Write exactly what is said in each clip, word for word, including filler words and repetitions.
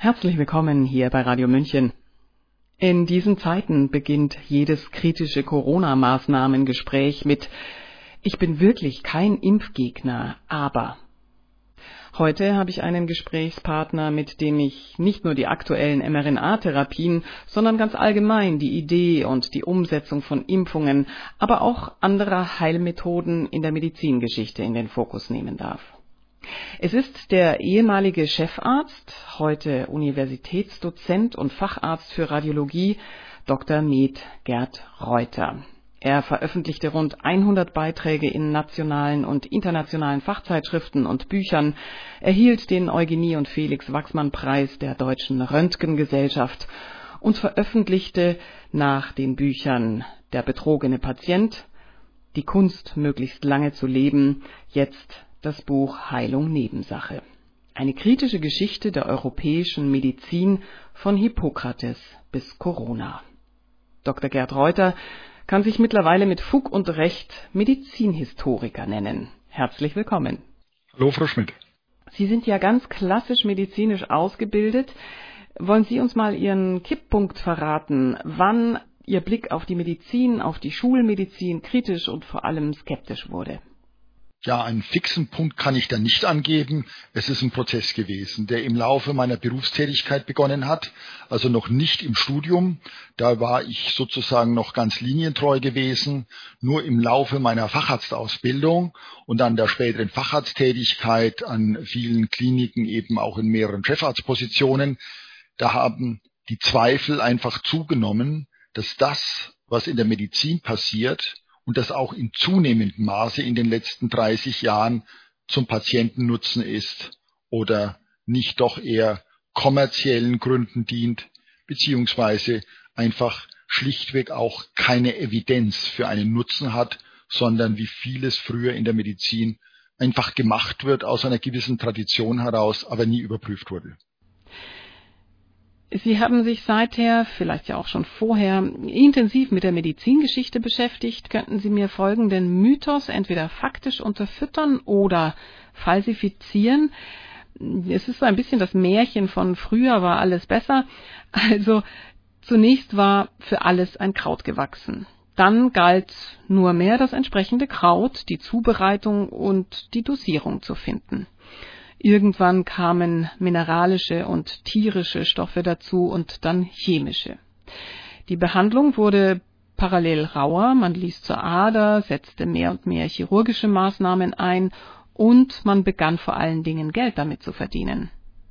Herzlich willkommen hier bei Radio München. In diesen Zeiten beginnt jedes kritische Corona-Maßnahmengespräch mit „Ich bin wirklich kein Impfgegner, aber…“ Heute habe ich einen Gesprächspartner, mit dem ich nicht nur die aktuellen M R N A-Therapien, sondern ganz allgemein die Idee und die Umsetzung von Impfungen, aber auch anderer Heilmethoden in der Medizingeschichte in den Fokus nehmen darf. Es ist der ehemalige Chefarzt, heute Universitätsdozent und Facharzt für Radiologie, Doktor Med Gerd Reuter. Er veröffentlichte rund hundert Beiträge in nationalen und internationalen Fachzeitschriften und Büchern, erhielt den Eugenie- und Felix-Wachsmann-Preis der Deutschen Röntgengesellschaft und veröffentlichte nach den Büchern Der betrogene Patient, Die Kunst, möglichst lange zu leben, jetzt das Buch Heilung Nebensache. Eine kritische Geschichte der europäischen Medizin von Hippokrates bis Corona. Doktor Gerd Reuter kann sich mittlerweile mit Fug und Recht Medizinhistoriker nennen. Herzlich willkommen. Hallo, Frau Schmidt. Sie sind ja ganz klassisch medizinisch ausgebildet. Wollen Sie uns mal Ihren Kipppunkt verraten, wann Ihr Blick auf die Medizin, auf die Schulmedizin kritisch und vor allem skeptisch wurde? Ja, einen fixen Punkt kann ich da nicht angeben. Es ist ein Prozess gewesen, der im Laufe meiner Berufstätigkeit begonnen hat, also noch nicht im Studium. Da war ich sozusagen noch ganz linientreu gewesen. Nur im Laufe meiner Facharztausbildung und an der späteren Facharzttätigkeit an vielen Kliniken, eben auch in mehreren Chefarztpositionen, da haben die Zweifel einfach zugenommen, dass das, was in der Medizin passiert, und das auch in zunehmendem Maße in den letzten dreißig Jahren zum Patientennutzen ist oder nicht doch eher kommerziellen Gründen dient, beziehungsweise einfach schlichtweg auch keine Evidenz für einen Nutzen hat, sondern wie vieles früher in der Medizin einfach gemacht wird aus einer gewissen Tradition heraus, aber nie überprüft wurde. Sie haben sich seither, vielleicht ja auch schon vorher, intensiv mit der Medizingeschichte beschäftigt. Könnten Sie mir folgenden Mythos entweder faktisch unterfüttern oder falsifizieren? Es ist so ein bisschen das Märchen von früher war alles besser. Also zunächst war für alles ein Kraut gewachsen. Dann galt nur mehr das entsprechende Kraut, die Zubereitung und die Dosierung zu finden. Irgendwann kamen mineralische und tierische Stoffe dazu und dann chemische. Die Behandlung wurde parallel rauer, man ließ zur Ader, setzte mehr und mehr chirurgische Maßnahmen ein und man begann vor allen Dingen Geld damit zu verdienen.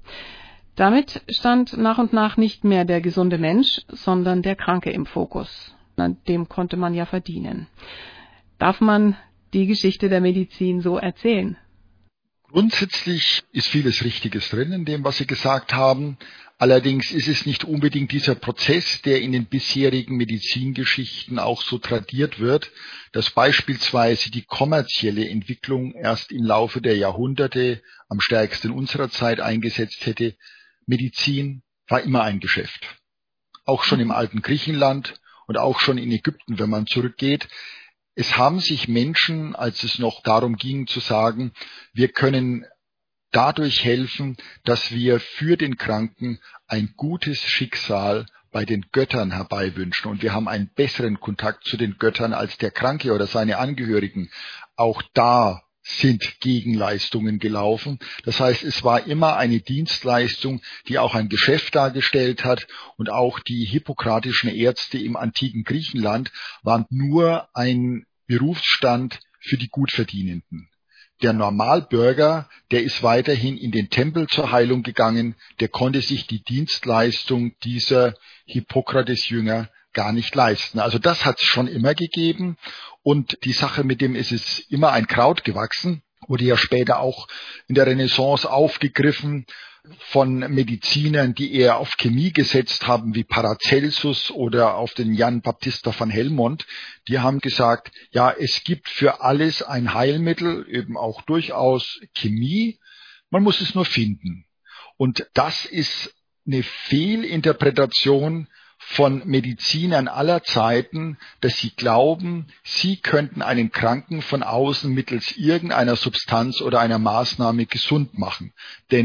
Damit stand nach und nach nicht mehr der gesunde Mensch, sondern der Kranke im Fokus. An dem konnte man ja verdienen. Darf man die Geschichte der Medizin so erzählen? Grundsätzlich ist vieles Richtiges drin in dem, was Sie gesagt haben. Allerdings ist es nicht unbedingt dieser Prozess, der in den bisherigen Medizingeschichten auch so tradiert wird, dass beispielsweise die kommerzielle Entwicklung erst im Laufe der Jahrhunderte am stärksten in unserer Zeit eingesetzt hätte. Medizin war immer ein Geschäft. Auch schon im alten Griechenland und auch schon in Ägypten, wenn man zurückgeht. Es haben sich Menschen, als es noch darum ging zu sagen, wir können dadurch helfen, dass wir für den Kranken ein gutes Schicksal bei den Göttern herbeiwünschen. Und wir haben einen besseren Kontakt zu den Göttern als der Kranke oder seine Angehörigen. Auch da sind Gegenleistungen gelaufen. Das heißt, es war immer eine Dienstleistung, die auch ein Geschäft dargestellt hat. Und auch die hippokratischen Ärzte im antiken Griechenland waren nur ein Berufsstand für die Gutverdienenden. Der Normalbürger, der ist weiterhin in den Tempel zur Heilung gegangen, der konnte sich die Dienstleistung dieser Hippokrates-Jünger gar nicht leisten. Also das hat es schon immer gegeben. Und die Sache mit dem ist es immer ein Kraut gewachsen, wurde ja später auch in der Renaissance aufgegriffen von Medizinern, die eher auf Chemie gesetzt haben, wie Paracelsus oder auf den Jan Baptista van Helmont. Die haben gesagt, ja, es gibt für alles ein Heilmittel, eben auch durchaus Chemie, man muss es nur finden. Und das ist eine Fehlinterpretation von Medizinern aller Zeiten, dass sie glauben, sie könnten einen Kranken von außen mittels irgendeiner Substanz oder einer Maßnahme gesund machen. Denn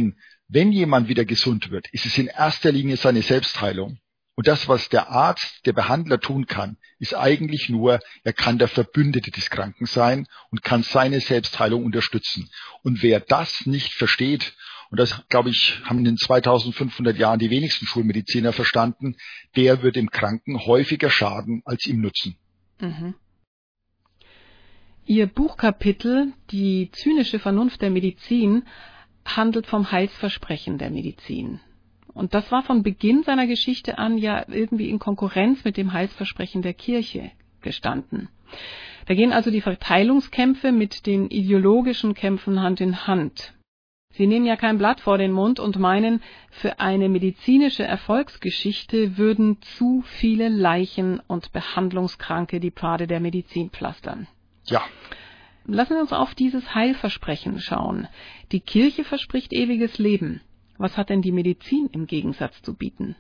Wenn jemand wieder gesund wird, ist es in erster Linie seine Selbstheilung. Und das, was der Arzt, der Behandler tun kann, ist eigentlich nur, er kann der Verbündete des Kranken sein und kann seine Selbstheilung unterstützen. Und wer das nicht versteht, und das, glaube ich, haben in den zweitausendfünfhundert Jahren die wenigsten Schulmediziner verstanden, der wird dem Kranken häufiger schaden als ihm nutzen. Mhm. Ihr Buchkapitel »Die zynische Vernunft der Medizin« handelt vom Heilsversprechen der Medizin. Und das war von Beginn seiner Geschichte an ja irgendwie in Konkurrenz mit dem Heilsversprechen der Kirche gestanden. Da gehen also die Verteilungskämpfe mit den ideologischen Kämpfen Hand in Hand. Sie nehmen ja kein Blatt vor den Mund und meinen, für eine medizinische Erfolgsgeschichte würden zu viele Leichen und Behandlungskranke die Pfade der Medizin pflastern. Ja. Lassen wir uns auf dieses Heilversprechen schauen. Die Kirche verspricht ewiges Leben. Was hat denn die Medizin im Gegensatz zu bieten?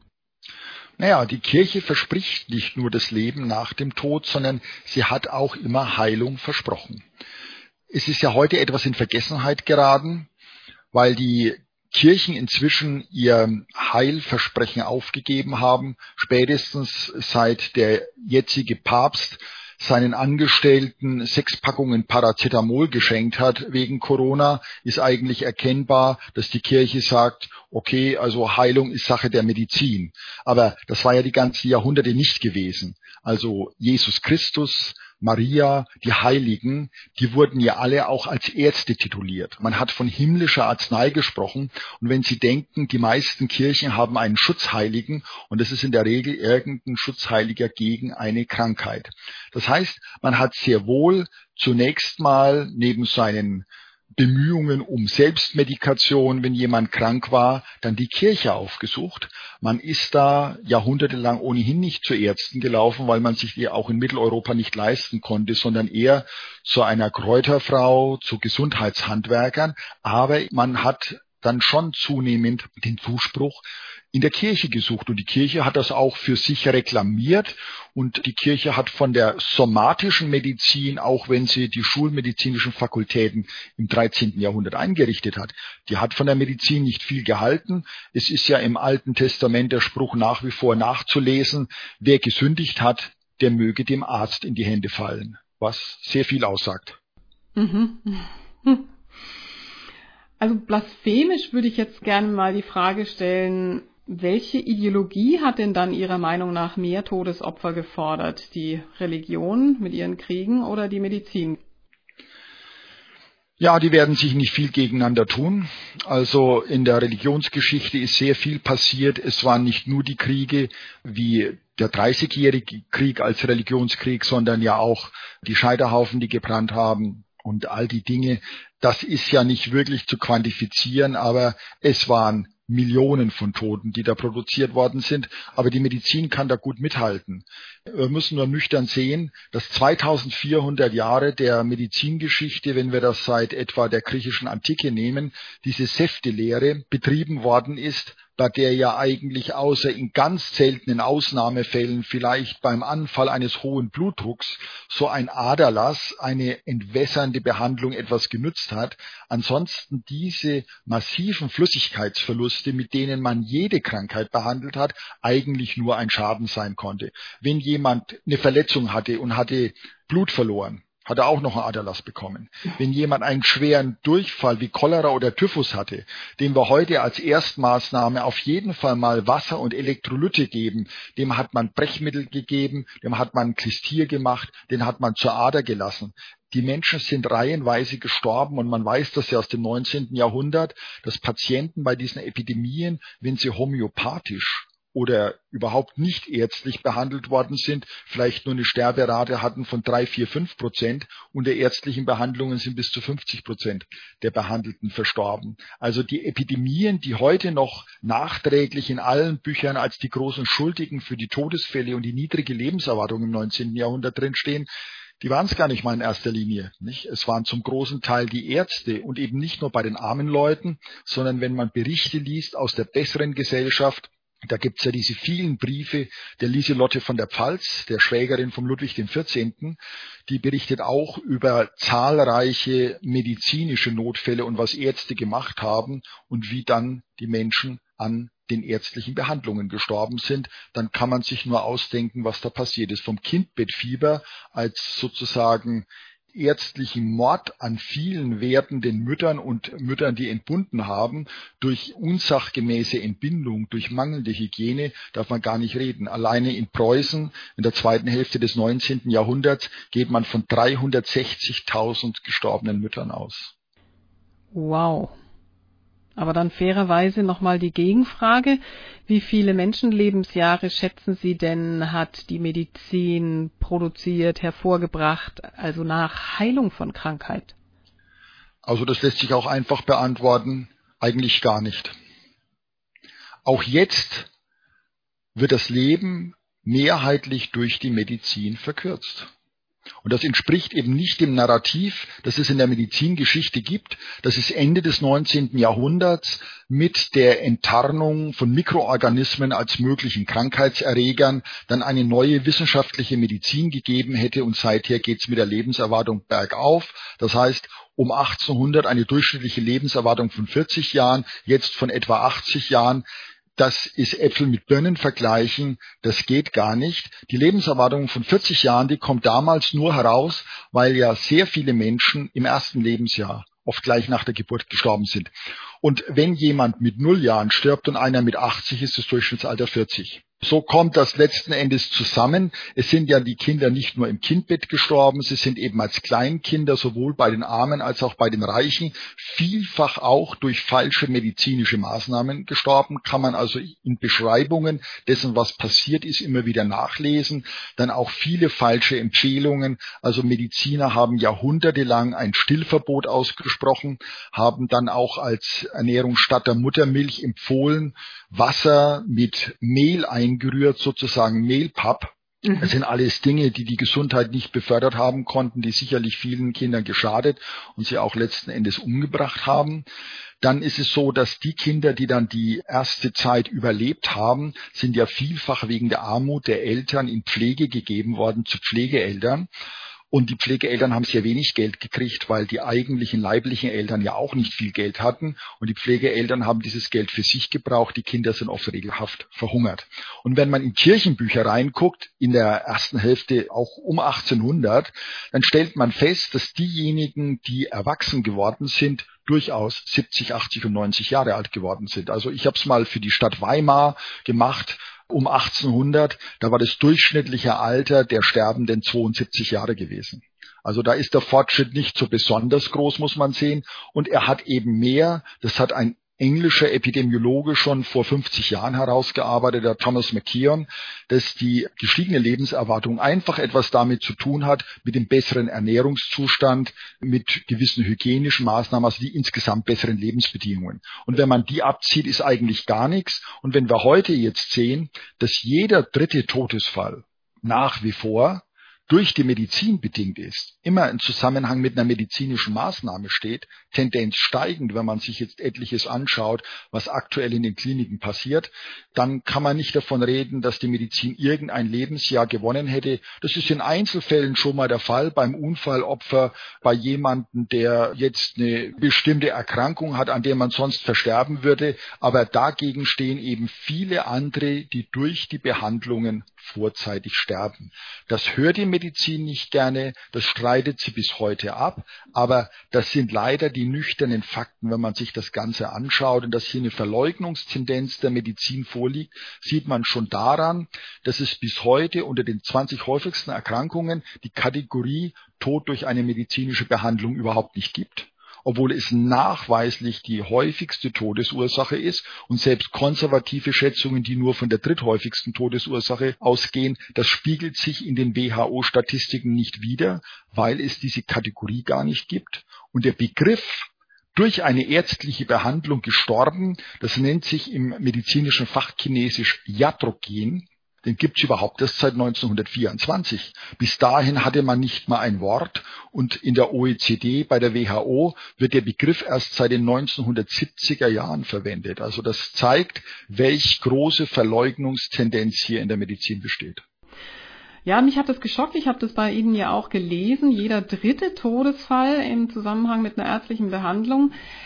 Naja, die Kirche verspricht nicht nur das Leben nach dem Tod, sondern sie hat auch immer Heilung versprochen. Es ist ja heute etwas in Vergessenheit geraten, weil die Kirchen inzwischen ihr Heilversprechen aufgegeben haben, spätestens seit der jetzige Papst seinen Angestellten sechs Packungen Paracetamol geschenkt hat wegen Corona, ist eigentlich erkennbar, dass die Kirche sagt, okay, also Heilung ist Sache der Medizin. Aber das war ja die ganzen Jahrhunderte nicht gewesen. Also Jesus Christus, Maria, die Heiligen, die wurden ja alle auch als Ärzte tituliert. Man hat von himmlischer Arznei gesprochen. Und wenn Sie denken, die meisten Kirchen haben einen Schutzheiligen und das ist in der Regel irgendein Schutzheiliger gegen eine Krankheit. Das heißt, man hat sehr wohl zunächst mal neben seinen Bemühungen um Selbstmedikation, wenn jemand krank war, dann die Kirche aufgesucht. Man ist da jahrhundertelang ohnehin nicht zu Ärzten gelaufen, weil man sich die auch in Mitteleuropa nicht leisten konnte, sondern eher zu einer Kräuterfrau, zu Gesundheitshandwerkern. Aber man hat dann schon zunehmend den Zuspruch in der Kirche gesucht. Und die Kirche hat das auch für sich reklamiert. Und die Kirche hat von der somatischen Medizin, auch wenn sie die schulmedizinischen Fakultäten im dreizehnten Jahrhundert eingerichtet hat, die hat von der Medizin nicht viel gehalten. Es ist ja im Alten Testament der Spruch nach wie vor nachzulesen, wer gesündigt hat, der möge dem Arzt in die Hände fallen, was sehr viel aussagt. Mhm. Also blasphemisch würde ich jetzt gerne mal die Frage stellen, welche Ideologie hat denn dann Ihrer Meinung nach mehr Todesopfer gefordert? Die Religion mit ihren Kriegen oder die Medizin? Ja, die werden sich nicht viel gegeneinander tun. Also in der Religionsgeschichte ist sehr viel passiert. Es waren nicht nur die Kriege wie der Dreißigjährige Krieg als Religionskrieg, sondern ja auch die Scheiterhaufen, die gebrannt haben und all die Dinge. Das ist ja nicht wirklich zu quantifizieren, aber es waren Millionen von Toten, die da produziert worden sind. Aber die Medizin kann da gut mithalten. Wir müssen nur nüchtern sehen, dass zweitausendvierhundert Jahre der Medizingeschichte, wenn wir das seit etwa der griechischen Antike nehmen, diese Säftelehre betrieben worden ist, bei der ja eigentlich außer in ganz seltenen Ausnahmefällen vielleicht beim Anfall eines hohen Blutdrucks so ein Aderlass, eine entwässernde Behandlung etwas genützt hat. Ansonsten diese massiven Flüssigkeitsverluste, mit denen man jede Krankheit behandelt hat, eigentlich nur ein Schaden sein konnte. Wenn jemand eine Verletzung hatte und hatte Blut verloren, hat er auch noch einen Aderlass bekommen. Wenn jemand einen schweren Durchfall wie Cholera oder Typhus hatte, dem wir heute als Erstmaßnahme auf jeden Fall mal Wasser und Elektrolyte geben, dem hat man Brechmittel gegeben, dem hat man Klistier gemacht, den hat man zur Ader gelassen. Die Menschen sind reihenweise gestorben und man weiß das ja aus dem neunzehnten Jahrhundert, dass Patienten bei diesen Epidemien, wenn sie homöopathisch oder überhaupt nicht ärztlich behandelt worden sind, vielleicht nur eine Sterberate hatten von drei, vier, fünf Prozent. Unter ärztlichen Behandlungen sind bis zu fünfzig Prozent der Behandelten verstorben. Also die Epidemien, die heute noch nachträglich in allen Büchern als die großen Schuldigen für die Todesfälle und die niedrige Lebenserwartung im neunzehnten Jahrhundert drinstehen, die waren es gar nicht mal in erster Linie, nicht? Es waren zum großen Teil die Ärzte und eben nicht nur bei den armen Leuten, sondern wenn man Berichte liest aus der besseren Gesellschaft, Da gibt's ja diese vielen Briefe der Lieselotte von der Pfalz, der Schwägerin von Ludwig dem vierzehnten. Die berichtet auch über zahlreiche medizinische Notfälle und was Ärzte gemacht haben und wie dann die Menschen an den ärztlichen Behandlungen gestorben sind. Dann kann man sich nur ausdenken, was da passiert ist. Vom Kindbettfieber als sozusagen ärztlichen Mord an vielen werdenden Müttern und Müttern, die entbunden haben, durch unsachgemäße Entbindung, durch mangelnde Hygiene, darf man gar nicht reden. Alleine in Preußen in der zweiten Hälfte des neunzehnten Jahrhunderts geht man von dreihundertsechzigtausend gestorbenen Müttern aus. Wow. Aber dann fairerweise nochmal die Gegenfrage. Wie viele Menschenlebensjahre, schätzen Sie denn, hat die Medizin produziert, hervorgebracht, also nach Heilung von Krankheit? Also das lässt sich auch einfach beantworten. Eigentlich gar nicht. Auch jetzt wird das Leben mehrheitlich durch die Medizin verkürzt. Und das entspricht eben nicht dem Narrativ, das es in der Medizingeschichte gibt, dass es Ende des neunzehnten Jahrhunderts mit der Enttarnung von Mikroorganismen als möglichen Krankheitserregern dann eine neue wissenschaftliche Medizin gegeben hätte und seither geht es mit der Lebenserwartung bergauf. Das heißt, um achtzehnhundert eine durchschnittliche Lebenserwartung von vierzig Jahren, jetzt von etwa achtzig Jahren. Das ist Äpfel mit Birnen vergleichen, das geht gar nicht. Die Lebenserwartung von vierzig Jahren, die kommt damals nur heraus, weil ja sehr viele Menschen im ersten Lebensjahr, oft gleich nach der Geburt, gestorben sind. Und wenn jemand mit null Jahren stirbt und einer mit achtzig, ist das Durchschnittsalter vierzig. So kommt das letzten Endes zusammen. Es sind ja die Kinder nicht nur im Kindbett gestorben, sie sind eben als Kleinkinder sowohl bei den Armen als auch bei den Reichen vielfach auch durch falsche medizinische Maßnahmen gestorben. Kann man also in Beschreibungen dessen, was passiert ist, immer wieder nachlesen. Dann auch viele falsche Empfehlungen. Also Mediziner haben jahrhundertelang ein Stillverbot ausgesprochen, haben dann auch als Ernährung statt der Muttermilch empfohlen, Wasser mit Mehl eingerührt, sozusagen Mehlpapp. Mhm. Das sind alles Dinge, die die Gesundheit nicht befördert haben konnten, die sicherlich vielen Kindern geschadet und sie auch letzten Endes umgebracht haben. Dann ist es so, dass die Kinder, die dann die erste Zeit überlebt haben, sind ja vielfach wegen der Armut der Eltern in Pflege gegeben worden zu Pflegeeltern. Und die Pflegeeltern haben sehr wenig Geld gekriegt, weil die eigentlichen leiblichen Eltern ja auch nicht viel Geld hatten. Und die Pflegeeltern haben dieses Geld für sich gebraucht. Die Kinder sind oft regelhaft verhungert. Und wenn man in Kirchenbücher reinguckt, in der ersten Hälfte auch um achtzehnhundert, dann stellt man fest, dass diejenigen, die erwachsen geworden sind, durchaus siebzig, achtzig und neunzig Jahre alt geworden sind. Also ich habe es mal für die Stadt Weimar gemacht. Um achtzehnhundert, da war das durchschnittliche Alter der Sterbenden zweiundsiebzig Jahre gewesen. Also da ist der Fortschritt nicht so besonders groß, muss man sehen. Und er hat eben mehr, das hat ein englischer Epidemiologe schon vor fünfzig Jahren herausgearbeitet, der Thomas McKeon, dass die gestiegene Lebenserwartung einfach etwas damit zu tun hat, mit dem besseren Ernährungszustand, mit gewissen hygienischen Maßnahmen, also die insgesamt besseren Lebensbedingungen. Und wenn man die abzieht, ist eigentlich gar nichts. Und wenn wir heute jetzt sehen, dass jeder dritte Todesfall nach wie vor durch die Medizin bedingt ist, immer in Zusammenhang mit einer medizinischen Maßnahme steht, Tendenz steigend, wenn man sich jetzt etliches anschaut, was aktuell in den Kliniken passiert, dann kann man nicht davon reden, dass die Medizin irgendein Lebensjahr gewonnen hätte. Das ist in Einzelfällen schon mal der Fall, beim Unfallopfer, bei jemandem, der jetzt eine bestimmte Erkrankung hat, an der man sonst versterben würde, aber dagegen stehen eben viele andere, die durch die Behandlungen vorzeitig sterben. Das hört die Medizin nicht gerne, das streitet sie bis heute ab, aber das sind leider die nüchternen Fakten, wenn man sich das Ganze anschaut. Und dass hier eine Verleugnungstendenz der Medizin vorliegt, sieht man schon daran, dass es bis heute unter den zwanzig häufigsten Erkrankungen die Kategorie Tod durch eine medizinische Behandlung überhaupt nicht gibt, obwohl es nachweislich die häufigste Todesursache ist und selbst konservative Schätzungen, die nur von der dritthäufigsten Todesursache ausgehen, das spiegelt sich in den W H O-Statistiken nicht wider, weil es diese Kategorie gar nicht gibt. Und der Begriff durch eine ärztliche Behandlung gestorben, das nennt sich im medizinischen Fachchinesisch iatrogen. Den gibt's überhaupt erst seit neunzehnhundertvierundzwanzig. Bis dahin hatte man nicht mal ein Wort und in der O E C D, bei der W H O, wird der Begriff erst seit den neunzehnhundertsiebziger Jahren verwendet. Also das zeigt, welch große Verleugnungstendenz hier in der Medizin besteht. Ja, mich hat das geschockt. Ich habe das bei Ihnen ja auch gelesen. Jeder dritte Todesfall im Zusammenhang mit einer ärztlichen Behandlung.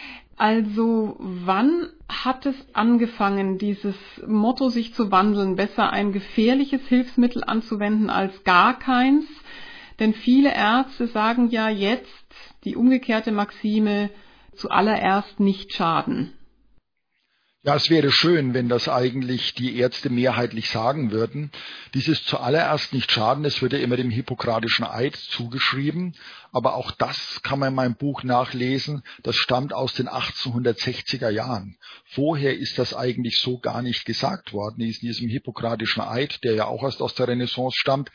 Also wann hat es angefangen, dieses Motto sich zu wandeln, besser ein gefährliches Hilfsmittel anzuwenden als gar keins? Denn viele Ärzte sagen ja jetzt die umgekehrte Maxime, zuallererst nicht schaden. Ja, es wäre schön, wenn das eigentlich die Ärzte mehrheitlich sagen würden. Dieses zuallererst nicht schaden, das wird ja immer dem hippokratischen Eid zugeschrieben. Aber auch das kann man in meinem Buch nachlesen. Das stammt aus den achtzehnhundertsechziger Jahren. Vorher ist das eigentlich so gar nicht gesagt worden. In diesem hippokratischen Eid, der ja auch erst aus der Renaissance stammt,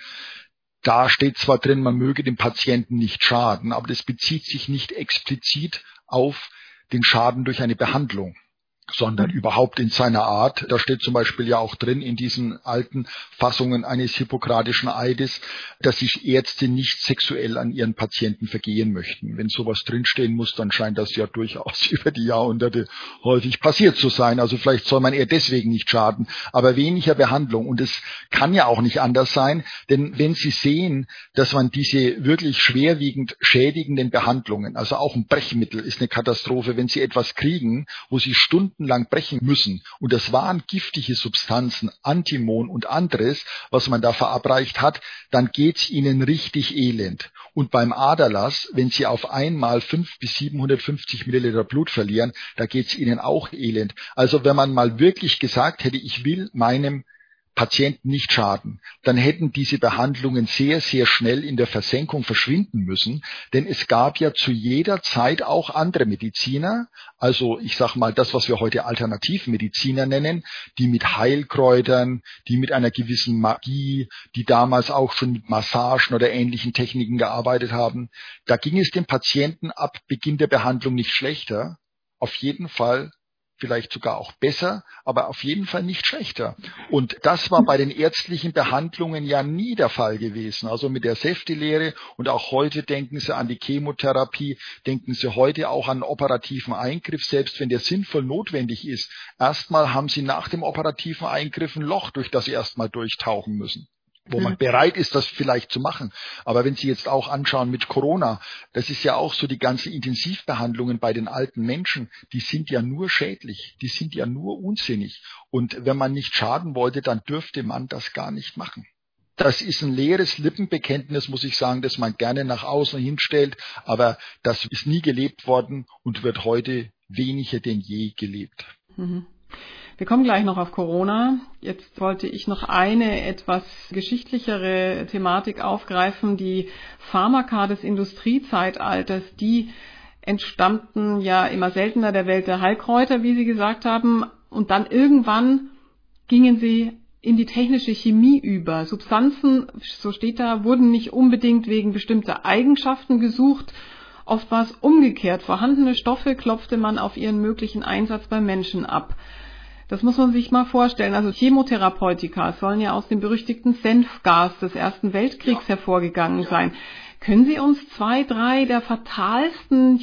da steht zwar drin, man möge dem Patienten nicht schaden, aber das bezieht sich nicht explizit auf den Schaden durch eine Behandlung, sondern überhaupt in seiner Art. Da steht zum Beispiel ja auch drin in diesen alten Fassungen eines hippokratischen Eides, dass sich Ärzte nicht sexuell an ihren Patienten vergehen möchten. Wenn sowas drinstehen muss, dann scheint das ja durchaus über die Jahrhunderte häufig passiert zu sein. Also vielleicht soll man eher deswegen nicht schaden, aber weniger Behandlung. Und es kann ja auch nicht anders sein, denn wenn Sie sehen, dass man diese wirklich schwerwiegend schädigenden Behandlungen, also auch ein Brechmittel ist eine Katastrophe, wenn Sie etwas kriegen, wo Sie Stunden lang brechen müssen. Und das waren giftige Substanzen, Antimon und anderes, was man da verabreicht hat, dann geht's Ihnen richtig elend. Und beim Aderlass, wenn Sie auf einmal fünf bis siebenhundertfünfzig Milliliter Blut verlieren, da geht's Ihnen auch elend. Also wenn man mal wirklich gesagt hätte, ich will meinem Patienten nicht schaden, dann hätten diese Behandlungen sehr, sehr schnell in der Versenkung verschwinden müssen, denn es gab ja zu jeder Zeit auch andere Mediziner, also ich sag mal das, was wir heute Alternativmediziner nennen, die mit Heilkräutern, die mit einer gewissen Magie, die damals auch schon mit Massagen oder ähnlichen Techniken gearbeitet haben. Da ging es dem Patienten ab Beginn der Behandlung nicht schlechter, auf jeden Fall vielleicht sogar auch besser, aber auf jeden Fall nicht schlechter. Und das war bei den ärztlichen Behandlungen ja nie der Fall gewesen. Also mit der Säftelehre und auch heute denken Sie an die Chemotherapie, denken Sie heute auch an einen operativen Eingriff, selbst wenn der sinnvoll notwendig ist. Erstmal haben Sie nach dem operativen Eingriff ein Loch, durch das Sie erstmal durchtauchen müssen, wo man bereit ist, das vielleicht zu machen. Aber wenn Sie jetzt auch anschauen mit Corona, das ist ja auch so, die ganzen Intensivbehandlungen bei den alten Menschen, die sind ja nur schädlich, die sind ja nur unsinnig. Und wenn man nicht schaden wollte, dann dürfte man das gar nicht machen. Das ist ein leeres Lippenbekenntnis, muss ich sagen, das man gerne nach außen hinstellt, aber das ist nie gelebt worden und wird heute weniger denn je gelebt. Mhm. Wir kommen gleich noch auf Corona. Jetzt wollte ich noch eine etwas geschichtlichere Thematik aufgreifen. Die Pharmaka des Industriezeitalters, die entstammten ja immer seltener der Welt der Heilkräuter, wie Sie gesagt haben. Und dann irgendwann gingen sie in die technische Chemie über. Substanzen, so steht da, wurden nicht unbedingt wegen bestimmter Eigenschaften gesucht. Oft war es umgekehrt. Vorhandene Stoffe klopfte man auf ihren möglichen Einsatz beim Menschen ab. Das muss man sich mal vorstellen. Also Chemotherapeutika sollen ja aus dem berüchtigten Senfgas des Ersten Weltkriegs ja. hervorgegangen sein. Können Sie uns zwei, drei der fatalsten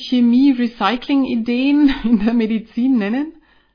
Chemie-Recycling-Ideen in der Medizin nennen?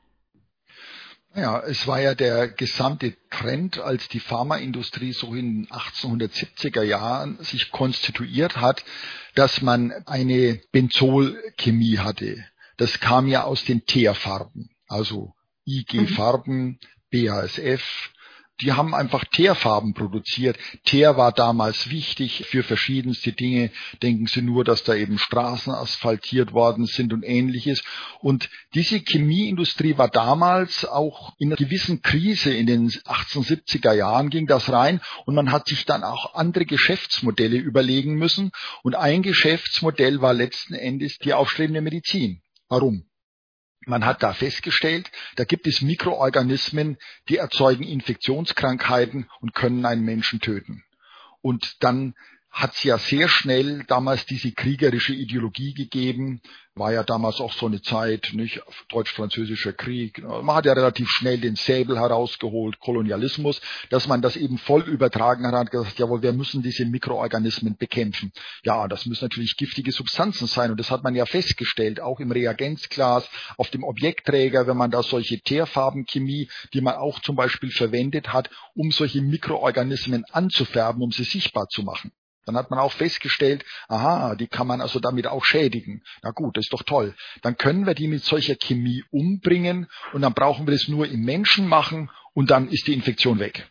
Ja, es war ja der gesamte Trend, als die Pharmaindustrie so in den achtzehnhundertsiebziger Jahren sich konstituiert hat, dass man eine Benzolchemie hatte. Das kam ja aus den Teerfarben, also I G-Farben, B A S F, die haben einfach Teerfarben produziert. Teer war damals wichtig für verschiedenste Dinge. Denken Sie nur, dass da eben Straßen asphaltiert worden sind und Ähnliches. Und diese Chemieindustrie war damals auch in einer gewissen Krise. In den achtzehnhundertsiebziger Jahren ging das rein und man hat sich dann auch andere Geschäftsmodelle überlegen müssen. Und ein Geschäftsmodell war letzten Endes die aufstrebende Medizin. Warum? Man hat da festgestellt, da gibt es Mikroorganismen, die erzeugen Infektionskrankheiten und können einen Menschen töten. Und dann hat es ja sehr schnell damals diese kriegerische Ideologie gegeben. War ja damals auch so eine Zeit, nicht, deutsch-französischer Krieg. Man hat ja relativ schnell den Säbel herausgeholt, Kolonialismus, dass man das eben voll übertragen hat, hat gesagt, jawohl, wir müssen diese Mikroorganismen bekämpfen. Ja, das müssen natürlich giftige Substanzen sein und das hat man ja festgestellt, auch im Reagenzglas, auf dem Objektträger, wenn man da solche Teerfarbenchemie, die man auch zum Beispiel verwendet hat, um solche Mikroorganismen anzufärben, um sie sichtbar zu machen. Dann hat man auch festgestellt, aha, die kann man also damit auch schädigen. Na gut, das ist doch toll. Dann können wir die mit solcher Chemie umbringen und dann brauchen wir das nur im Menschen machen und dann ist die Infektion weg.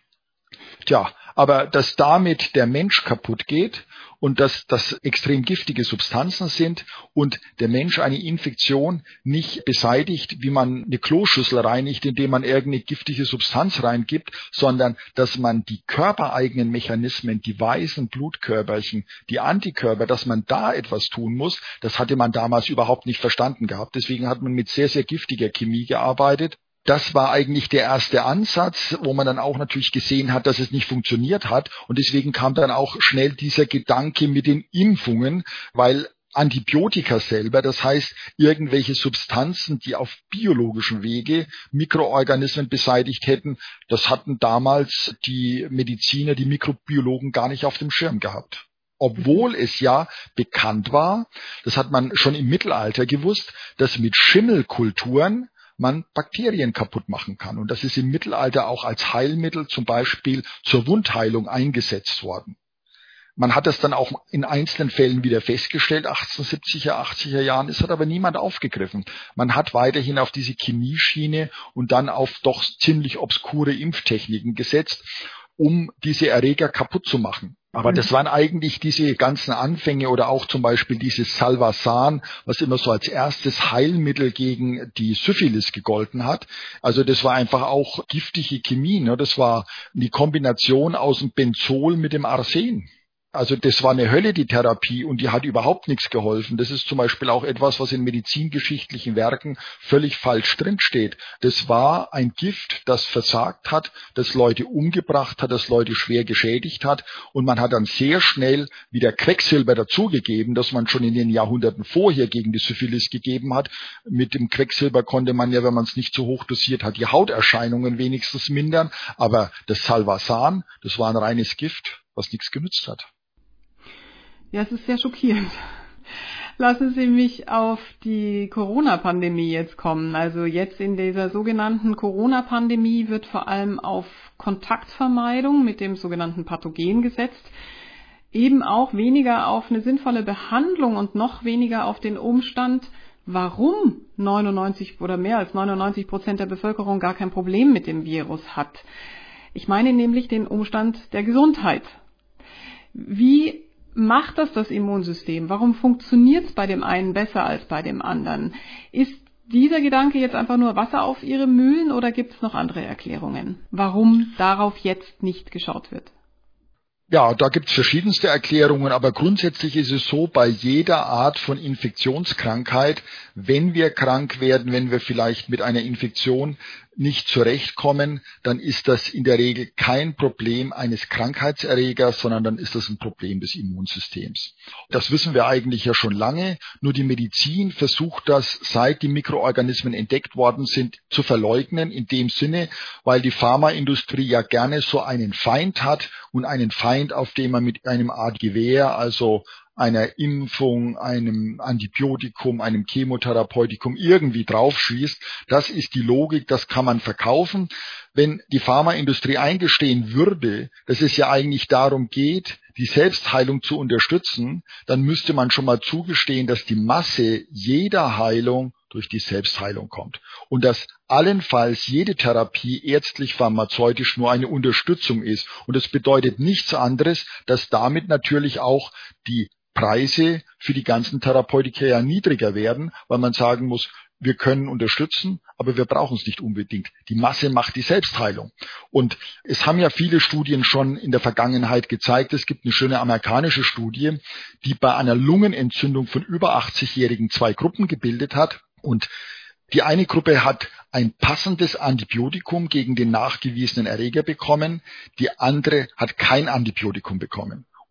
Tja, aber dass damit der Mensch kaputt geht und dass das extrem giftige Substanzen sind und der Mensch eine Infektion nicht beseitigt, wie man eine Kloschüssel reinigt, indem man irgendeine giftige Substanz reingibt, sondern dass man die körpereigenen Mechanismen, die weißen Blutkörperchen, die Antikörper, dass man da etwas tun muss, das hatte man damals überhaupt nicht verstanden gehabt. Deswegen hat man mit sehr, sehr giftiger Chemie gearbeitet. Das war eigentlich der erste Ansatz, wo man dann auch natürlich gesehen hat, dass es nicht funktioniert hat. Und deswegen kam dann auch schnell dieser Gedanke mit den Impfungen, weil Antibiotika selber, das heißt irgendwelche Substanzen, die auf biologischem Wege Mikroorganismen beseitigt hätten, das hatten damals die Mediziner, die Mikrobiologen gar nicht auf dem Schirm gehabt. Obwohl es ja bekannt war, das hat man schon im Mittelalter gewusst, dass mit Schimmelkulturen man Bakterien kaputt machen kann. Und das ist im Mittelalter auch als Heilmittel zum Beispiel zur Wundheilung eingesetzt worden. Man hat das dann auch in einzelnen Fällen wieder festgestellt, achtzehnhundertsiebziger, achtziger Jahren, es hat aber niemand aufgegriffen. Man hat weiterhin auf diese Chemieschiene und dann auf doch ziemlich obskure Impftechniken gesetzt, um diese Erreger kaputt zu machen. Aber das waren eigentlich diese ganzen Anfänge oder auch zum Beispiel dieses Salvarsan, was immer so als erstes Heilmittel gegen die Syphilis gegolten hat. Also das war einfach auch giftige Chemie, ne? Das war die Kombination aus dem Benzol mit dem Arsen. Also das war eine Hölle, die Therapie, und die hat überhaupt nichts geholfen. Das ist zum Beispiel auch etwas, was in medizingeschichtlichen Werken völlig falsch drinsteht. Das war ein Gift, das versagt hat, das Leute umgebracht hat, das Leute schwer geschädigt hat, und man hat dann sehr schnell wieder Quecksilber dazugegeben, das man schon in den Jahrhunderten vorher gegen die Syphilis gegeben hat. Mit dem Quecksilber konnte man ja, wenn man es nicht so hoch dosiert hat, die Hauterscheinungen wenigstens mindern, aber das Salvarsan, das war ein reines Gift, was nichts genützt hat. Ja, es ist sehr schockierend. Lassen Sie mich auf die Corona-Pandemie jetzt kommen. Also jetzt in dieser sogenannten Corona-Pandemie wird vor allem auf Kontaktvermeidung mit dem sogenannten Pathogen gesetzt, eben auch weniger auf eine sinnvolle Behandlung und noch weniger auf den Umstand, warum neunundneunzig oder mehr als neunundneunzig Prozent der Bevölkerung gar kein Problem mit dem Virus hat. Ich meine nämlich den Umstand der Gesundheit. Wie macht das das Immunsystem? Warum funktioniert es bei dem einen besser als bei dem anderen? Ist dieser Gedanke jetzt einfach nur Wasser auf Ihre Mühlen oder gibt es noch andere Erklärungen, warum darauf jetzt nicht geschaut wird? Ja, da gibt es verschiedenste Erklärungen, aber grundsätzlich ist es so, bei jeder Art von Infektionskrankheit, wenn wir krank werden, wenn wir vielleicht mit einer Infektion nicht zurechtkommen, dann ist das in der Regel kein Problem eines Krankheitserregers, sondern dann ist das ein Problem des Immunsystems. Das wissen wir eigentlich ja schon lange, nur die Medizin versucht das, seit die Mikroorganismen entdeckt worden sind, zu verleugnen, in dem Sinne, weil die Pharmaindustrie ja gerne so einen Feind hat und einen Feind, auf den man mit einem Art Gewehr, also einer Impfung, einem Antibiotikum, einem Chemotherapeutikum irgendwie draufschießt. Das ist die Logik, das kann man verkaufen. Wenn die Pharmaindustrie eingestehen würde, dass es ja eigentlich darum geht, die Selbstheilung zu unterstützen, dann müsste man schon mal zugestehen, dass die Masse jeder Heilung durch die Selbstheilung kommt. Und dass allenfalls jede Therapie ärztlich-pharmazeutisch nur eine Unterstützung ist. Und das bedeutet nichts anderes, dass damit natürlich auch die Preise für die ganzen Therapeutika ja niedriger werden, weil man sagen muss, wir können unterstützen, aber wir brauchen es nicht unbedingt. Die Masse macht die Selbstheilung. Und es haben ja viele Studien schon in der Vergangenheit gezeigt, es gibt eine schöne amerikanische Studie, die bei einer Lungenentzündung von über achtzigjährigen zwei Gruppen gebildet hat. Und die eine Gruppe hat ein passendes Antibiotikum gegen den nachgewiesenen Erreger bekommen, die andere hat kein Antibiotikum bekommen.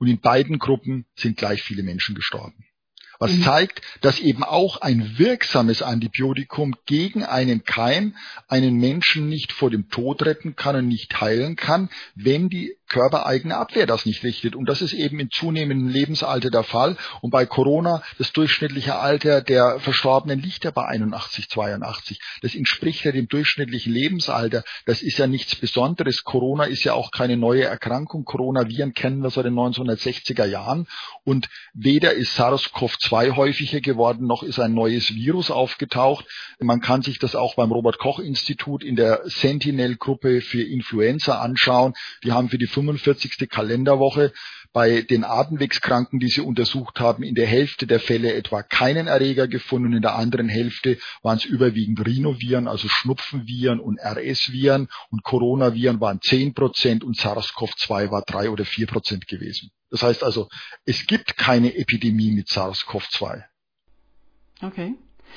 Und in beiden Gruppen sind gleich viele Menschen gestorben. Was Mhm. zeigt, dass eben auch ein wirksames Antibiotikum gegen einen Keim einen Menschen nicht vor dem Tod retten kann und nicht heilen kann, wenn die körpereigene Abwehr das nicht richtet. Und das ist eben im zunehmenden Lebensalter der Fall. Und bei Corona, das durchschnittliche Alter der Verstorbenen liegt ja bei einundachtzig, zweiundachtzig. Das entspricht ja dem durchschnittlichen Lebensalter. Das ist ja nichts Besonderes. Corona ist ja auch keine neue Erkrankung. Coronaviren kennen wir seit den neunzehnhundertsechziger Jahren. Und weder ist SARS-C o V zwei häufiger geworden, noch ist ein neues Virus aufgetaucht. Man kann sich das auch beim Robert-Koch-Institut in der Sentinel-Gruppe für Influenza anschauen. Die haben für die fünfundvierzigste Kalenderwoche bei den Atemwegskranken, die sie untersucht haben, in der Hälfte der Fälle etwa keinen Erreger gefunden und in der anderen Hälfte waren es überwiegend Rhinoviren, also Schnupfenviren und R S-Viren und Coronaviren waren zehn Prozent und SARS-C o V zwei war drei oder vier Prozent gewesen. Das heißt also, es gibt keine Epidemie mit SARS-C o V zwei. Okay.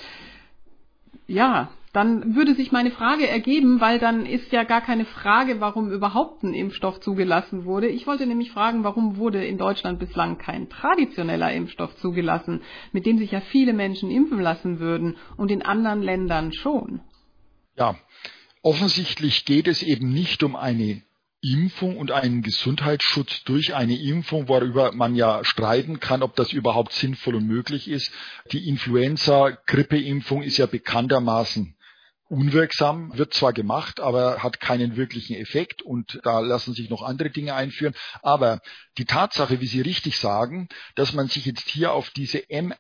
Ja, dann würde sich meine Frage ergeben, weil dann ist ja gar keine Frage, warum überhaupt ein Impfstoff zugelassen wurde. Ich wollte nämlich fragen, warum wurde in Deutschland bislang kein traditioneller Impfstoff zugelassen, mit dem sich ja viele Menschen impfen lassen würden und in anderen Ländern schon? Ja, offensichtlich geht es eben nicht um eine Impfung und einen Gesundheitsschutz durch eine Impfung, worüber man ja streiten kann, ob das überhaupt sinnvoll und möglich ist. Die Influenza-Grippeimpfung ist ja bekanntermaßen unwirksam, wird zwar gemacht, aber hat keinen wirklichen Effekt und da lassen sich noch andere Dinge einführen. Aber die Tatsache, wie Sie richtig sagen, dass man sich jetzt hier auf diese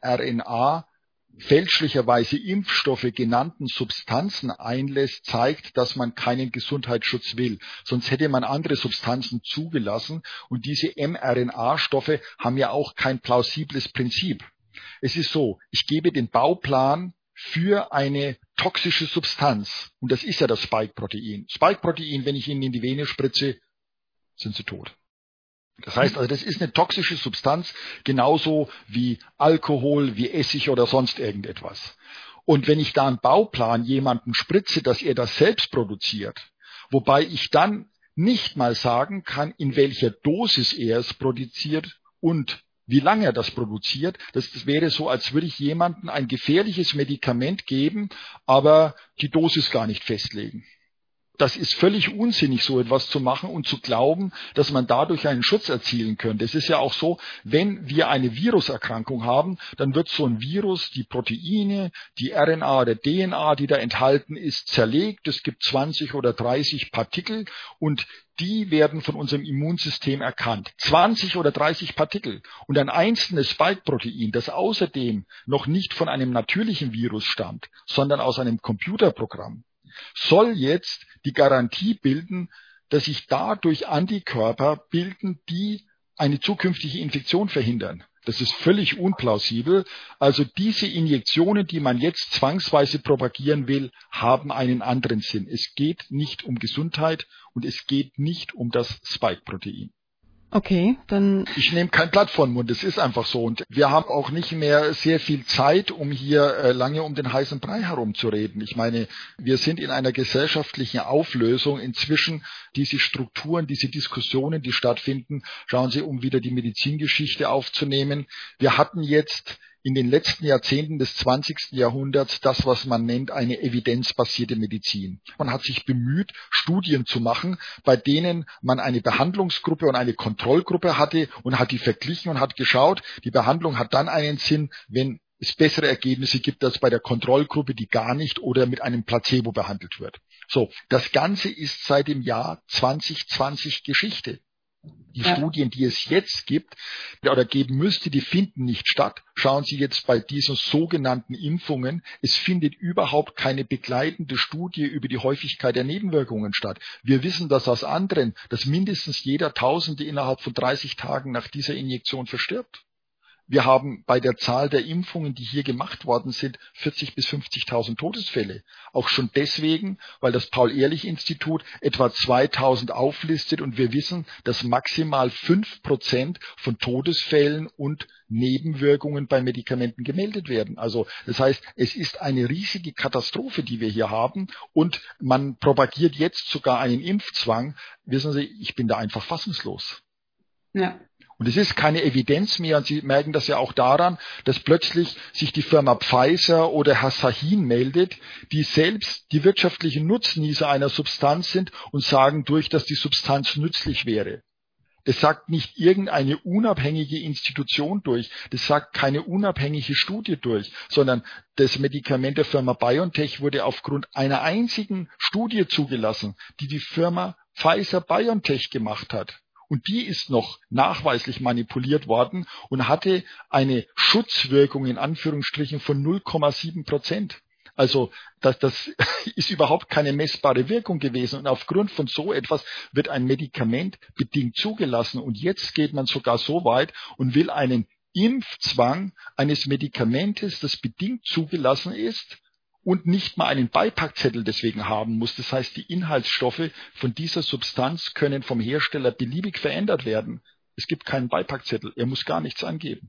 mRNA fälschlicherweise Impfstoffe genannten Substanzen einlässt, zeigt, dass man keinen Gesundheitsschutz will. Sonst hätte man andere Substanzen zugelassen und diese mRNA-Stoffe haben ja auch kein plausibles Prinzip. Es ist so, ich gebe den Bauplan für eine toxische Substanz und das ist ja das Spike-Protein. Spike-Protein, wenn ich Ihnen in die Vene spritze, sind Sie tot. Das heißt also, das ist eine toxische Substanz, genauso wie Alkohol, wie Essig oder sonst irgendetwas. Und wenn ich da einen Bauplan jemanden spritze, dass er das selbst produziert, wobei ich dann nicht mal sagen kann, in welcher Dosis er es produziert und wie lange er das produziert, das, das wäre so, als würde ich jemandem ein gefährliches Medikament geben, aber die Dosis gar nicht festlegen. Das ist völlig unsinnig, so etwas zu machen und zu glauben, dass man dadurch einen Schutz erzielen könnte. Es ist ja auch so, wenn wir eine Viruserkrankung haben, dann wird so ein Virus die Proteine, die R N A oder D N A, die da enthalten ist, zerlegt. Es gibt zwanzig oder dreißig Partikel und die werden von unserem Immunsystem erkannt. zwanzig oder dreißig Partikel. Und ein einzelnes Spike-Protein, das außerdem noch nicht von einem natürlichen Virus stammt, sondern aus einem Computerprogramm, soll jetzt die Garantie bilden, dass sich dadurch Antikörper bilden, die eine zukünftige Infektion verhindern. Das ist völlig unplausibel. Also diese Injektionen, die man jetzt zwangsweise propagieren will, haben einen anderen Sinn. Es geht nicht um Gesundheit und es geht nicht um das Spike-Protein. Okay, dann... Ich nehme kein Blatt vor den Mund, es ist einfach so. Und wir haben auch nicht mehr sehr viel Zeit, um hier äh, lange um den heißen Brei herumzureden. Ich meine, wir sind in einer gesellschaftlichen Auflösung inzwischen. Diese Strukturen, diese Diskussionen, die stattfinden, schauen Sie, um wieder die Medizingeschichte aufzunehmen. Wir hatten jetzt in den letzten Jahrzehnten des zwanzigsten Jahrhunderts das, was man nennt, eine evidenzbasierte Medizin. Man hat sich bemüht, Studien zu machen, bei denen man eine Behandlungsgruppe und eine Kontrollgruppe hatte und hat die verglichen und hat geschaut, die Behandlung hat dann einen Sinn, wenn es bessere Ergebnisse gibt als bei der Kontrollgruppe, die gar nicht oder mit einem Placebo behandelt wird. So, das Ganze ist seit dem Jahr zwanzig zwanzig Geschichte. Die ja. Studien, die es jetzt gibt oder geben müsste, die finden nicht statt. Schauen Sie jetzt bei diesen sogenannten Impfungen. Es findet überhaupt keine begleitende Studie über die Häufigkeit der Nebenwirkungen statt. Wir wissen das aus anderen, dass mindestens jeder Tausende innerhalb von dreißig Tagen nach dieser Injektion verstirbt. Wir haben bei der Zahl der Impfungen, die hier gemacht worden sind, vierzigtausend bis fünfzigtausend Todesfälle. Auch schon deswegen, weil das Paul-Ehrlich-Institut etwa zweitausend auflistet und wir wissen, dass maximal fünf Prozent von Todesfällen und Nebenwirkungen bei Medikamenten gemeldet werden. Also das heißt, es ist eine riesige Katastrophe, die wir hier haben und man propagiert jetzt sogar einen Impfzwang. Wissen Sie, ich bin da einfach fassungslos. Ja. Und es ist keine Evidenz mehr, und Sie merken das ja auch daran, dass plötzlich sich die Firma Pfizer oder Herr Sahin meldet, die selbst die wirtschaftlichen Nutznießer einer Substanz sind und sagen durch, dass die Substanz nützlich wäre. Das sagt nicht irgendeine unabhängige Institution durch, das sagt keine unabhängige Studie durch, sondern das Medikament der Firma BioNTech wurde aufgrund einer einzigen Studie zugelassen, die die Firma Pfizer-BioNTech gemacht hat. Und die ist noch nachweislich manipuliert worden und hatte eine Schutzwirkung in Anführungsstrichen von null Komma sieben Prozent. Also das, das ist überhaupt keine messbare Wirkung gewesen. Und aufgrund von so etwas wird ein Medikament bedingt zugelassen. Und jetzt geht man sogar so weit und will einen Impfzwang eines Medikamentes, das bedingt zugelassen ist, und nicht mal einen Beipackzettel deswegen haben muss. Das heißt, die Inhaltsstoffe von dieser Substanz können vom Hersteller beliebig verändert werden. Es gibt keinen Beipackzettel. Er muss gar nichts angeben.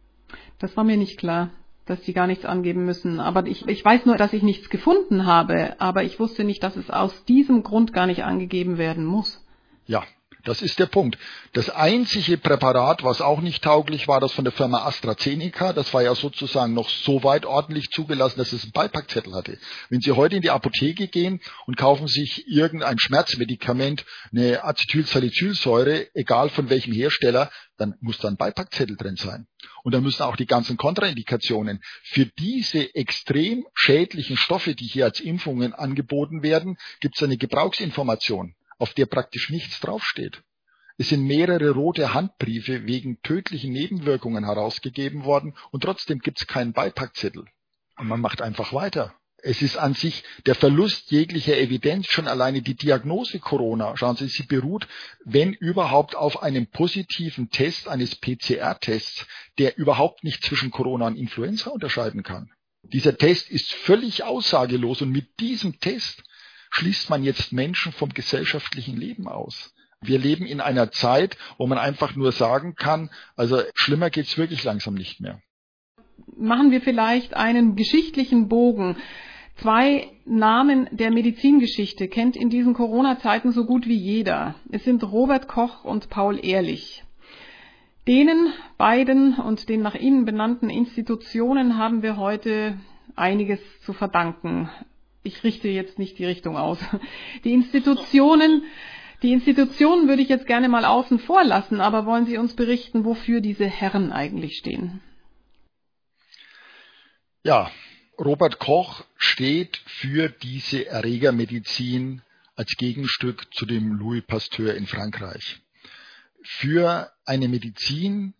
Das war mir nicht klar, dass die gar nichts angeben müssen. Aber ich, ich weiß nur, dass ich nichts gefunden habe. Aber ich wusste nicht, dass es aus diesem Grund gar nicht angegeben werden muss. Ja. Das ist der Punkt. Das einzige Präparat, was auch nicht tauglich war, das von der Firma AstraZeneca, das war ja sozusagen noch so weit ordentlich zugelassen, dass es einen Beipackzettel hatte. Wenn Sie heute in die Apotheke gehen und kaufen sich irgendein Schmerzmedikament, eine Acetylsalicylsäure, egal von welchem Hersteller, dann muss da ein Beipackzettel drin sein. Und dann müssen auch die ganzen Kontraindikationen für diese extrem schädlichen Stoffe, die hier als Impfungen angeboten werden, gibt es eine Gebrauchsinformation, auf der praktisch nichts draufsteht. Es sind mehrere rote Handbriefe wegen tödlichen Nebenwirkungen herausgegeben worden und trotzdem gibt es keinen Beipackzettel. Und man macht einfach weiter. Es ist an sich der Verlust jeglicher Evidenz, schon alleine die Diagnose Corona. Schauen Sie, sie beruht, wenn überhaupt, auf einem positiven Test eines P C R-Tests, der überhaupt nicht zwischen Corona und Influenza unterscheiden kann. Dieser Test ist völlig aussagelos und mit diesem Test schließt man jetzt Menschen vom gesellschaftlichen Leben aus. Wir leben in einer Zeit, wo man einfach nur sagen kann, also schlimmer geht's wirklich langsam nicht mehr. Machen wir vielleicht einen geschichtlichen Bogen. Zwei Namen der Medizingeschichte kennt in diesen Corona-Zeiten so gut wie jeder. Es sind Robert Koch und Paul Ehrlich. Denen beiden und den nach ihnen benannten Institutionen haben wir heute einiges zu verdanken. Ich richte jetzt nicht die Richtung aus. Die Institutionen, die Institutionen würde ich jetzt gerne mal außen vor lassen, aber wollen Sie uns berichten, wofür diese Herren eigentlich stehen? Ja, Robert Koch steht für diese Erregermedizin als Gegenstück zu dem Louis Pasteur in Frankreich. Für eine Medizin,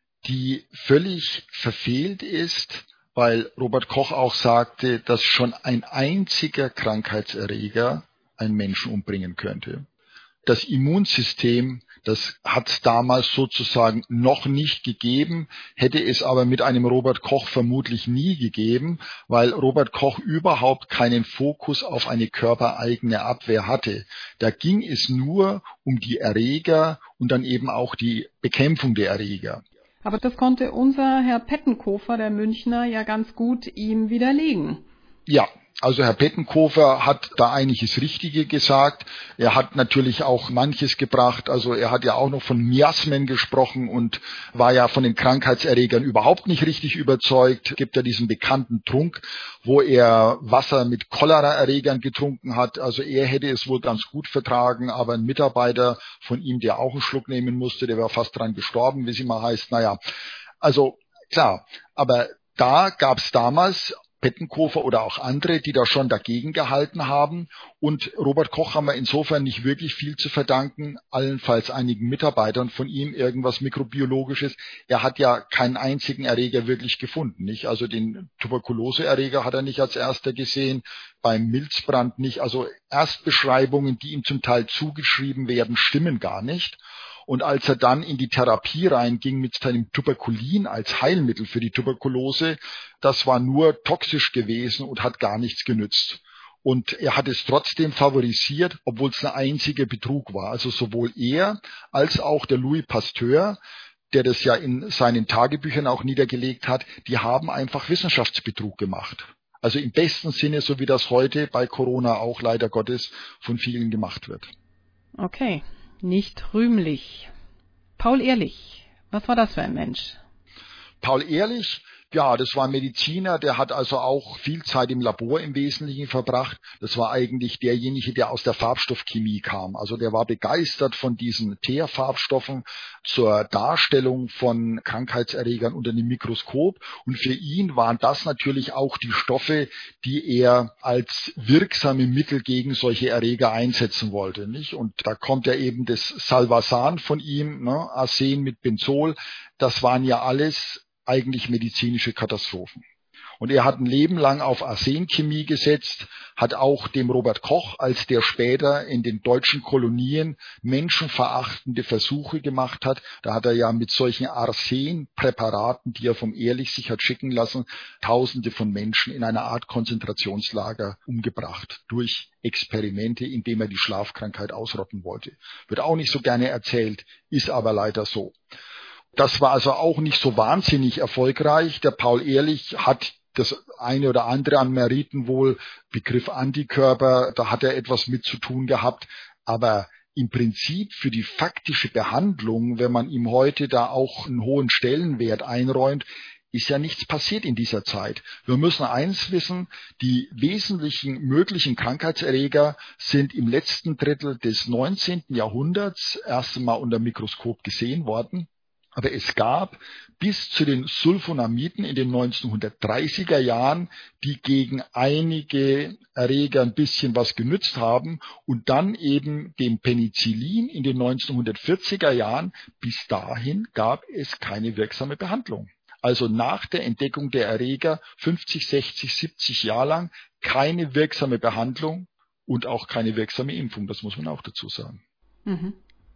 die völlig verfehlt ist, weil Robert Koch auch sagte, dass schon ein einziger Krankheitserreger einen Menschen umbringen könnte. Das Immunsystem, das hat es damals sozusagen noch nicht gegeben, hätte es aber mit einem Robert Koch vermutlich nie gegeben, weil Robert Koch überhaupt keinen Fokus auf eine körpereigene Abwehr hatte. Da ging es nur um die Erreger und dann eben auch die Bekämpfung der Erreger. Aber das konnte unser Herr Pettenkofer, der Münchner, ja ganz gut ihm widerlegen. Ja, also Herr Pettenkofer hat da einiges Richtige gesagt. Er hat natürlich auch manches gebracht. Also er hat ja auch noch von Miasmen gesprochen und war ja von den Krankheitserregern überhaupt nicht richtig überzeugt. Es gibt ja diesen bekannten Trunk, wo er Wasser mit Choleraerregern getrunken hat. Also er hätte es wohl ganz gut vertragen, aber ein Mitarbeiter von ihm, der auch einen Schluck nehmen musste, der war fast dran gestorben, wie es immer heißt. Naja, also klar, aber da gab es damals Pettenkofer oder auch andere, die da schon dagegen gehalten haben. Und Robert Koch haben wir insofern nicht wirklich viel zu verdanken, allenfalls einigen Mitarbeitern von ihm irgendwas Mikrobiologisches. Er hat ja keinen einzigen Erreger wirklich gefunden, nicht? Also den Tuberkuloseerreger hat er nicht als erster gesehen, beim Milzbrand nicht. Also Erstbeschreibungen, die ihm zum Teil zugeschrieben werden, stimmen gar nicht. Und als er dann in die Therapie reinging mit seinem Tuberkulin als Heilmittel für die Tuberkulose, das war nur toxisch gewesen und hat gar nichts genützt. Und er hat es trotzdem favorisiert, obwohl es ein einziger Betrug war. Also sowohl er als auch der Louis Pasteur, der das ja in seinen Tagebüchern auch niedergelegt hat, die haben einfach Wissenschaftsbetrug gemacht. Also im besten Sinne, so wie das heute bei Corona auch leider Gottes von vielen gemacht wird. Okay. Nicht rühmlich. Paul Ehrlich Was war das für ein Mensch? Paul Ehrlich, ja, das war ein Mediziner, der hat also auch viel Zeit im Labor im Wesentlichen verbracht. Das war eigentlich derjenige, der aus der Farbstoffchemie kam. Also der war begeistert von diesen Teerfarbstoffen zur Darstellung von Krankheitserregern unter dem Mikroskop. Und für ihn waren das natürlich auch die Stoffe, die er als wirksame Mittel gegen solche Erreger einsetzen wollte, nicht? Und da kommt ja eben das Salvarsan von ihm, ne? Arsen mit Benzol. Das waren ja alles eigentlich medizinische Katastrophen. Und er hat ein Leben lang auf Arsenchemie gesetzt, hat auch dem Robert Koch, als der später in den deutschen Kolonien menschenverachtende Versuche gemacht hat, da hat er ja mit solchen Arsenpräparaten, die er vom Ehrlich sich hat schicken lassen, Tausende von Menschen in einer Art Konzentrationslager umgebracht durch Experimente, indem er die Schlafkrankheit ausrotten wollte. Wird auch nicht so gerne erzählt, ist aber leider so. Das war also auch nicht so wahnsinnig erfolgreich. Der Paul Ehrlich hat das eine oder andere an Meriten wohl, Begriff Antikörper, da hat er etwas mit zu tun gehabt. Aber im Prinzip für die faktische Behandlung, wenn man ihm heute da auch einen hohen Stellenwert einräumt, ist ja nichts passiert in dieser Zeit. Wir müssen eins wissen, die wesentlichen möglichen Krankheitserreger sind im letzten Drittel des neunzehnten Jahrhunderts erst einmal unter dem Mikroskop gesehen worden. Aber es gab bis zu den Sulfonamiden in den neunzehnhundertdreißiger Jahren, die gegen einige Erreger ein bisschen was genützt haben, und dann eben dem Penicillin in den neunzehnhundertvierziger Jahren. Bis dahin gab es keine wirksame Behandlung. Also nach der Entdeckung der Erreger fünfzig, sechzig, siebzig Jahre lang keine wirksame Behandlung und auch keine wirksame Impfung. Das muss man auch dazu sagen. Mhm.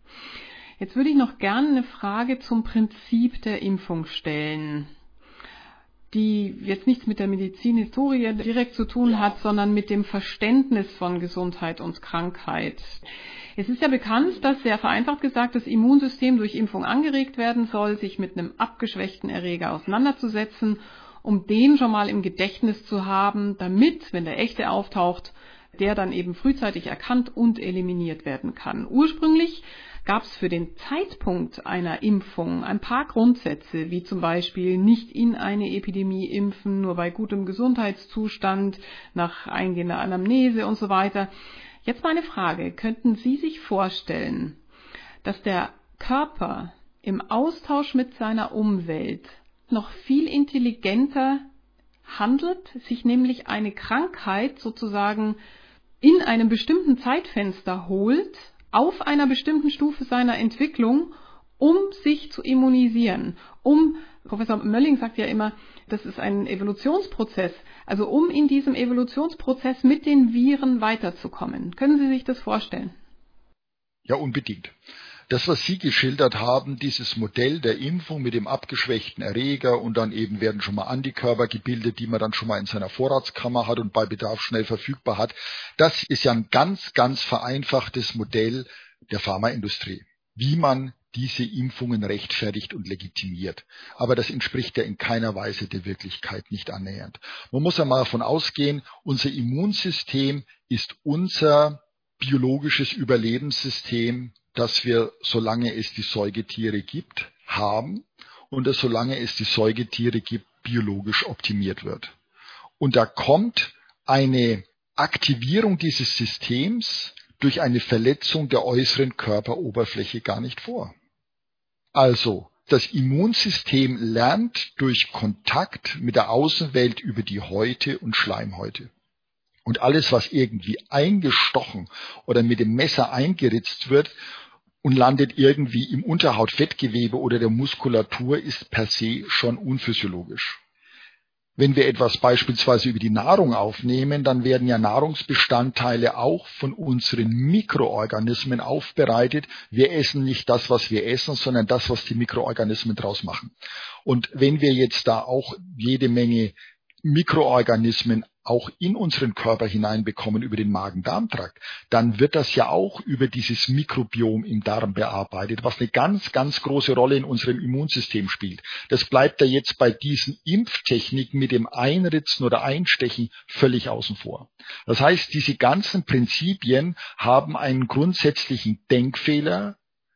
Jetzt würde ich noch gerne eine Frage zum Prinzip der Impfung stellen, die jetzt nichts mit der Medizinhistorie direkt zu tun hat, sondern mit dem Verständnis von Gesundheit und Krankheit. Es ist ja bekannt, dass, sehr vereinfacht gesagt, das Immunsystem durch Impfung angeregt werden soll, sich mit einem abgeschwächten Erreger auseinanderzusetzen, um den schon mal im Gedächtnis zu haben, damit, wenn der echte auftaucht, der dann eben frühzeitig erkannt und eliminiert werden kann. Ursprünglich gab es für den Zeitpunkt einer Impfung ein paar Grundsätze, wie zum Beispiel nicht in eine Epidemie impfen, nur bei gutem Gesundheitszustand, nach eingehender Anamnese und so weiter. Jetzt meine Frage, könnten Sie sich vorstellen, dass der Körper im Austausch mit seiner Umwelt noch viel intelligenter handelt, sich nämlich eine Krankheit sozusagen in einem bestimmten Zeitfenster holt, auf einer bestimmten Stufe seiner Entwicklung, um sich zu immunisieren. Um, Professor Mölling sagt ja immer, das ist ein Evolutionsprozess, also um in diesem Evolutionsprozess mit den Viren weiterzukommen. Können Sie sich das vorstellen? Ja, unbedingt. Das, was Sie geschildert haben, dieses Modell der Impfung mit dem abgeschwächten Erreger, und dann eben werden schon mal Antikörper gebildet, die man dann schon mal in seiner Vorratskammer hat und bei Bedarf schnell verfügbar hat, das ist ja ein ganz, ganz vereinfachtes Modell der Pharmaindustrie, wie man diese Impfungen rechtfertigt und legitimiert. Aber das entspricht ja in keiner Weise der Wirklichkeit, nicht annähernd. Man muss ja mal davon ausgehen, unser Immunsystem ist unser biologisches Überlebenssystem, dass wir, solange es die Säugetiere gibt, haben und dass, solange es die Säugetiere gibt, biologisch optimiert wird. Und da kommt eine Aktivierung dieses Systems durch eine Verletzung der äußeren Körperoberfläche gar nicht vor. Also, das Immunsystem lernt durch Kontakt mit der Außenwelt über die Häute und Schleimhäute. Und alles, was irgendwie eingestochen oder mit dem Messer eingeritzt wird und landet irgendwie im Unterhautfettgewebe oder der Muskulatur, ist per se schon unphysiologisch. Wenn wir etwas beispielsweise über die Nahrung aufnehmen, dann werden ja Nahrungsbestandteile auch von unseren Mikroorganismen aufbereitet. Wir essen nicht das, was wir essen, sondern das, was die Mikroorganismen draus machen. Und wenn wir jetzt da auch jede Menge Mikroorganismen auch in unseren Körper hineinbekommen über den Magen-Darm-Trakt, dann wird das ja auch über dieses Mikrobiom im Darm bearbeitet, was eine ganz, ganz große Rolle in unserem Immunsystem spielt. Das bleibt ja jetzt bei diesen Impftechniken mit dem Einritzen oder Einstechen völlig außen vor. Das heißt, diese ganzen Prinzipien haben einen grundsätzlichen Denkfehler,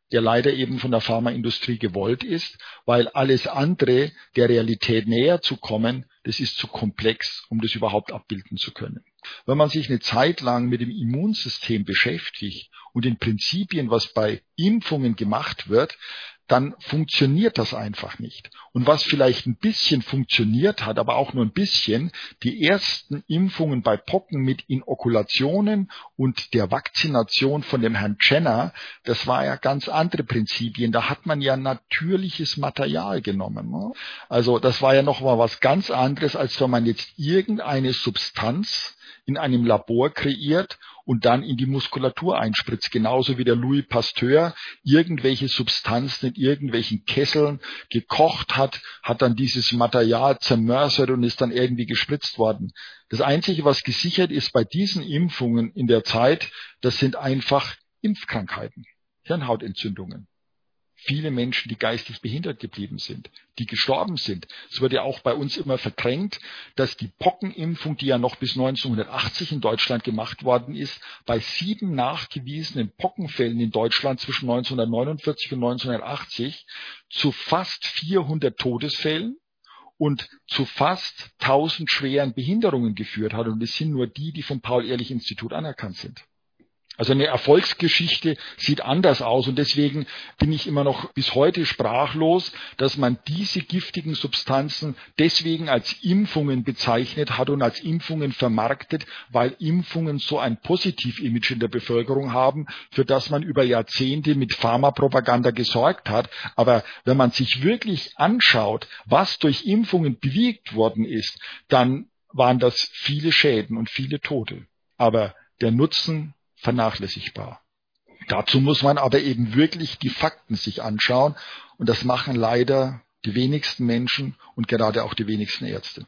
der leider eben von der Pharmaindustrie gewollt ist, weil alles andere, der Realität näher zu kommen, das ist zu komplex, um das überhaupt abbilden zu können. Wenn man sich eine Zeit lang mit dem Immunsystem beschäftigt und den Prinzipien, was bei Impfungen gemacht wird, dann funktioniert das einfach nicht. Und was vielleicht ein bisschen funktioniert hat, aber auch nur ein bisschen, die ersten Impfungen bei Pocken mit Inokulationen und der Vakzination von dem Herrn Jenner, das war ja ganz andere Prinzipien. Da hat man ja natürliches Material genommen. Ne? Also das war ja noch mal was ganz anderes, als wenn man jetzt irgendeine Substanz in einem Labor kreiert und dann in die Muskulatur einspritzt. Genauso wie der Louis Pasteur irgendwelche Substanzen in irgendwelchen Kesseln gekocht hat, hat dann dieses Material zermörsert und ist dann irgendwie gespritzt worden. Das Einzige, was gesichert ist bei diesen Impfungen in der Zeit, das sind einfach Impfkrankheiten, Hirnhautentzündungen. Viele Menschen, die geistig behindert geblieben sind, die gestorben sind. Es wird ja auch bei uns immer verdrängt, dass die Pockenimpfung, die ja noch bis neunzehnhundertachtzig in Deutschland gemacht worden ist, bei sieben nachgewiesenen Pockenfällen in Deutschland zwischen neunzehnhundertneunundvierzig und neunzehnhundertachtzig zu fast vierhundert Todesfällen und zu fast tausend schweren Behinderungen geführt hat. Und es sind nur die, die vom Paul-Ehrlich-Institut anerkannt sind. Also eine Erfolgsgeschichte sieht anders aus und deswegen bin ich immer noch bis heute sprachlos, dass man diese giftigen Substanzen deswegen als Impfungen bezeichnet hat und als Impfungen vermarktet, weil Impfungen so ein Positiv-Image in der Bevölkerung haben, für das man über Jahrzehnte mit Pharmapropaganda gesorgt hat. Aber wenn man sich wirklich anschaut, was durch Impfungen bewirkt worden ist, dann waren das viele Schäden und viele Tote. Aber der Nutzen vernachlässigbar. Dazu muss man aber eben wirklich die Fakten sich anschauen und das machen leider die wenigsten Menschen und gerade auch die wenigsten Ärzte.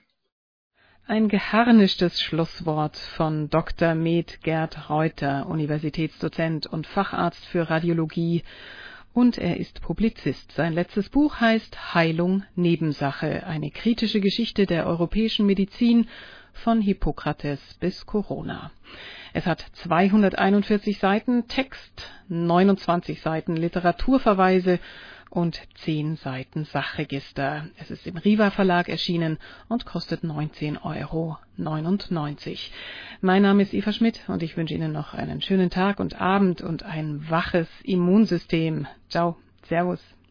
Ein geharnischtes Schlusswort von Doktor Med Gerd Reuter, Universitätsdozent und Facharzt für Radiologie, und er ist Publizist. Sein letztes Buch heißt Heilung Nebensache, eine kritische Geschichte der europäischen Medizin von Hippokrates bis Corona. Es hat zweihunderteinundvierzig Seiten Text, neunundzwanzig Seiten Literaturverweise und zehn Seiten Sachregister. Es ist im Riva Verlag erschienen und kostet neunzehn Euro neunundneunzig. Mein Name ist Eva Schmidt und ich wünsche Ihnen noch einen schönen Tag und Abend und ein waches Immunsystem. Ciao, Servus.